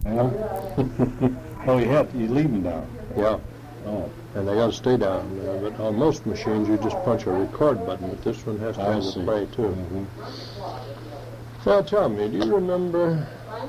Yeah. Oh, you leave them down. Yeah. Oh. And they got to stay down. But on most machines, you just punch a record button, but this one has to have a play, too. Mm-hmm. Well, tell me, do you remember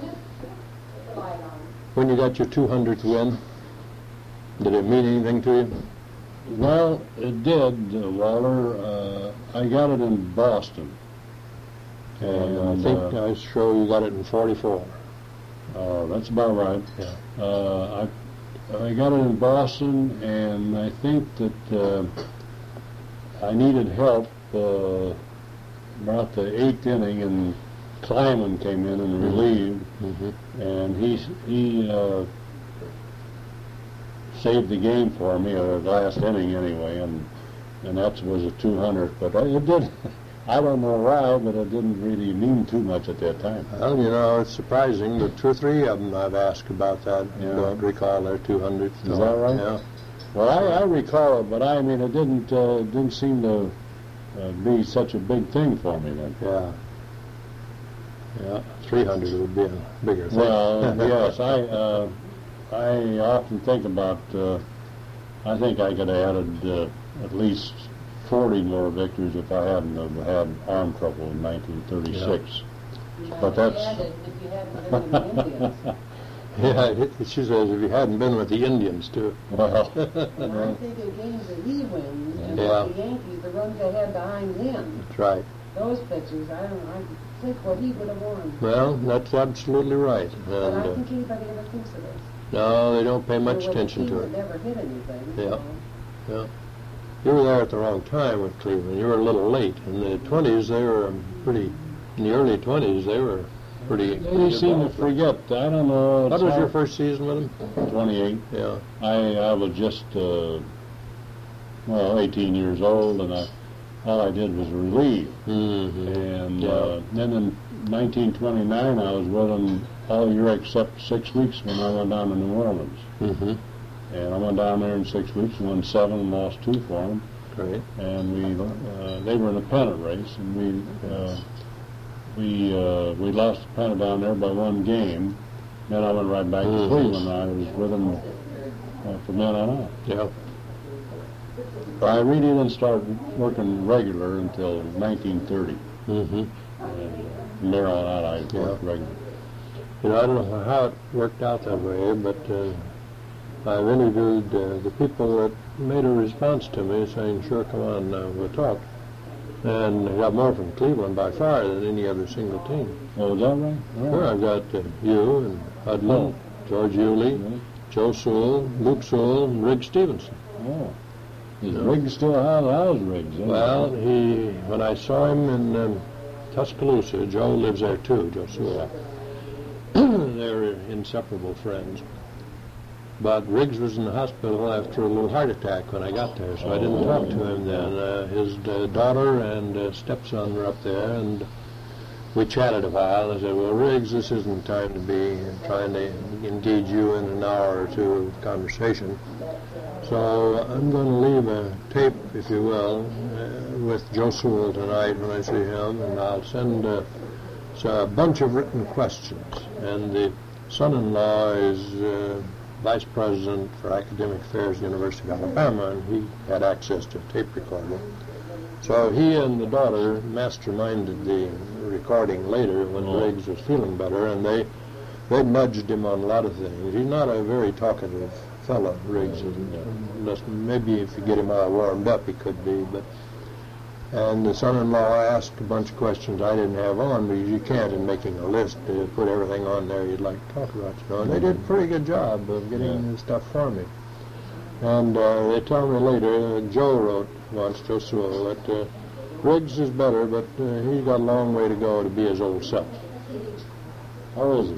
when you got your 200th win? Did it mean anything to you? Well, it did, Walter. I got it in Boston. And I think I show you got it in 44. That's about right. Yeah. I got it in Boston, and I think that I needed help about the 8th inning, and Kleiman came in and relieved, and he saved the game for me, the last inning anyway, and that was a 200. But it did. I don't know why, but it didn't really mean too much at that time. Well, you know, it's surprising, but 2 or 3 of them I've asked about that. Yeah. Don't recall their 200. Is that right? Yeah. Well, I recall it, but I mean, it didn't seem to be such a big thing for me then. Yeah. Yeah. 300 would be a bigger thing. Well, yes, I often think about. I think I could have added at least 40 more victories if I hadn't have had arm trouble in 1936. You But that's added if you hadn't been with the Indians. Yeah, she says if you hadn't been with the Indians, too. well. And I'm thinking games that he wins, and Yeah. the Yankees, the runs they had behind him, That's right. those pitchers, I think what he would have won. Well, that's absolutely right. But I And don't think anybody ever thinks of this. no, they don't pay much There was a attention team to that it. never hit anything. Yeah. So. You were there at the wrong time with Cleveland. You were a little late. In the 20s, they were pretty. In the early 20s, they were pretty. They seem to forget. I don't know. What was your first season with them? 28. Yeah. I was just 18 years old, and all I did was relieve. Mm-hmm. And Yeah. then in 1929, I was with them all year except 6 weeks when I went down to New Orleans. Mm-hmm. And I went down there in 6 weeks, won 7 and lost 2 for them. Great. And they were in a pennant race, and we lost the pennant down there by 1 game. Then I went right back to Cleveland. I was with them from then on out. Yeah. I really didn't start working regular until 1930. Mm-hmm. And from there on out, I worked regular. You know, I don't know how it worked out that way, but I've interviewed the people that made a response to me saying, sure, come on, we'll talk. And I got more from Cleveland by far than any other single team. Oh, is that right? Oh. Sure, I've got you and Hudlin, George Yulee, Joe Sewell, Luke Sewell, and Riggs Stevenson. Oh. Is Riggs still how's Riggs? Well, when I saw him in Tuscaloosa, Joe lives there too, Joe Sewell. They're inseparable friends. But Riggs was in the hospital after a little heart attack when I got there, so I didn't talk to him then. His daughter and stepson were up there, and we chatted a while. I said, well, Riggs, this isn't time to be trying to engage you in an hour or 2 of conversation. So I'm going to leave a tape, if you will, with Joe Sewell tonight when I see him, and I'll send a bunch of written questions. And the son-in-law is Vice President for Academic Affairs, University of Alabama, and he had access to a tape recorder. So he and the daughter masterminded the recording later when Riggs was feeling better, and they nudged him on a lot of things. He's not a very talkative fellow, Riggs isn't. Unless maybe if you get him all warmed up, he could be. And the son-in-law asked a bunch of questions I didn't have on, because you can't, in making a list, put everything on there you'd like to talk about. You know. And they did a pretty good job of getting the stuff for me. And they tell me later, Joe wrote once, Joe Sewell, that Riggs is better, but he's got a long way to go to be his old self. How old is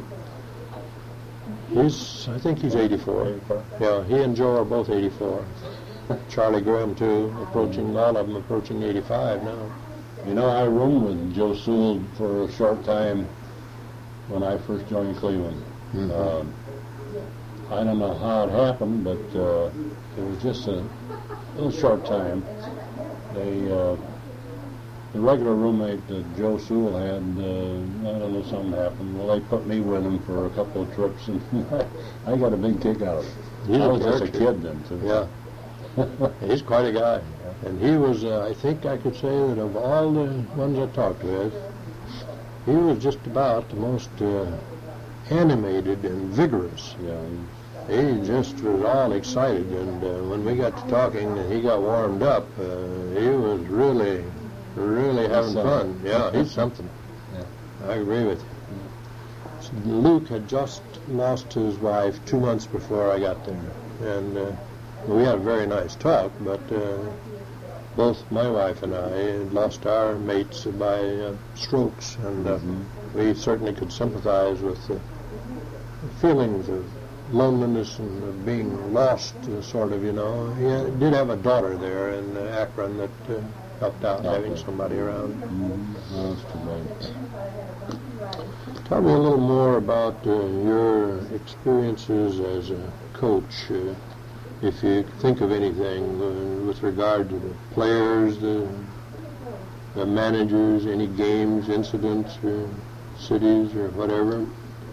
he? I think he's 84. 84. Yeah, he and Joe are both 84. Charlie Graham, too, all of them approaching 85 now. You know, I roomed with Joe Sewell for a short time when I first joined Cleveland. Mm-hmm. I don't know how it happened, but it was just a little short time. the regular roommate that Joe Sewell had, I don't know, something happened. Well, they put me with him for a couple of trips, and I got a big kick out of it. I was just a kid then, too. Yeah. He's quite a guy. And he was, I think I could say that of all the ones I talked with, he was just about the most animated and vigorous. Yeah. He just was all excited, and when we got to talking and he got warmed up, he was really having fun. Yeah, he's something. Yeah. I agree with you. Luke had just lost his wife 2 months before I got there, and we had a very nice talk, but both my wife and I had lost our mates by strokes, and we certainly could sympathize with the feelings of loneliness and of being lost, sort of, you know. He did have a daughter there in Akron that helped out, having somebody around. That's too bad. Tell me a little more about your experiences as a coach, if you think of anything with regard to the players, the managers, any games, incidents, or cities, or whatever.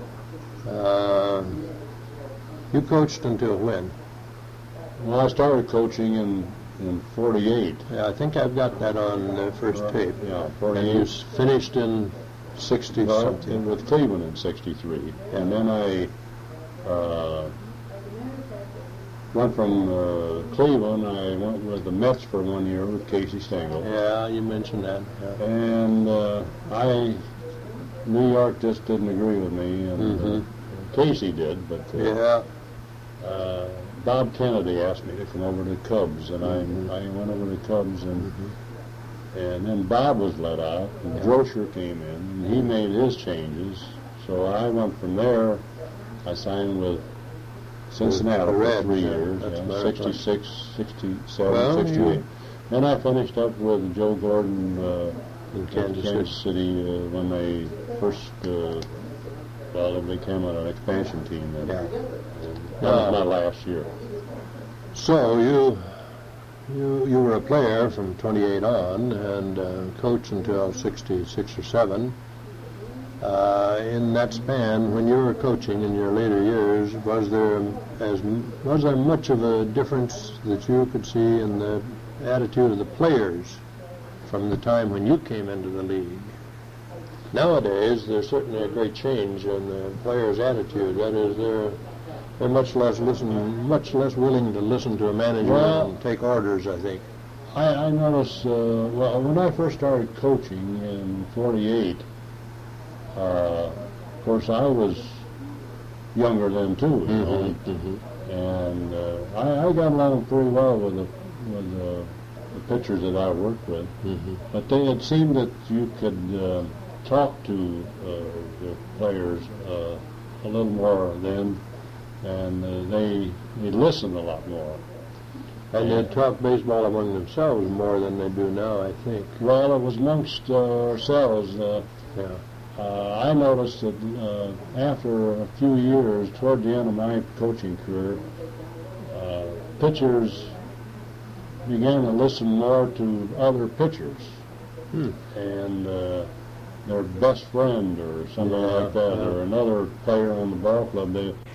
You coached until when? Well, I started coaching in 48. Yeah, I think I've got that on the first tape. Yeah, And 48. you finished in 60 something. With Cleveland in 63. And then I went from Cleveland. I went with the Mets for 1 year with Casey Stengel. Yeah, you mentioned that. Yeah. And New York just didn't agree with me, and Casey did, but Bob Kennedy asked me to come over to the Cubs, and I went over to the Cubs, and then Bob was let out, and Droscher came in, and he made his changes. So I went from there. I signed with Cincinnati for 3 years, 66, 67, 68. Then I finished up with Joe Gordon in Kansas City when they first, they became an expansion team then. That was my last year. So you were a player from 28 on and coached until 66 or 7. In that span, when you were coaching in your later years, was there much of a difference that you could see in the attitude of the players from the time when you came into the league? Nowadays, there's certainly a great change in the players' attitude. That is, they're much less willing to listen to a manager and take orders, I think. I noticed, when I first started coaching in 48, of course, I was younger then too, you know, and I got along pretty well with the pitchers that I worked with. But it seemed that you could talk to the players a little more then, and they listened a lot more. And they talk baseball among themselves more than they do now, I think. Well, it was amongst ourselves. I noticed that after a few years, toward the end of my coaching career, pitchers began to listen more to other pitchers and their best friend or something like that, or another player on the ball club.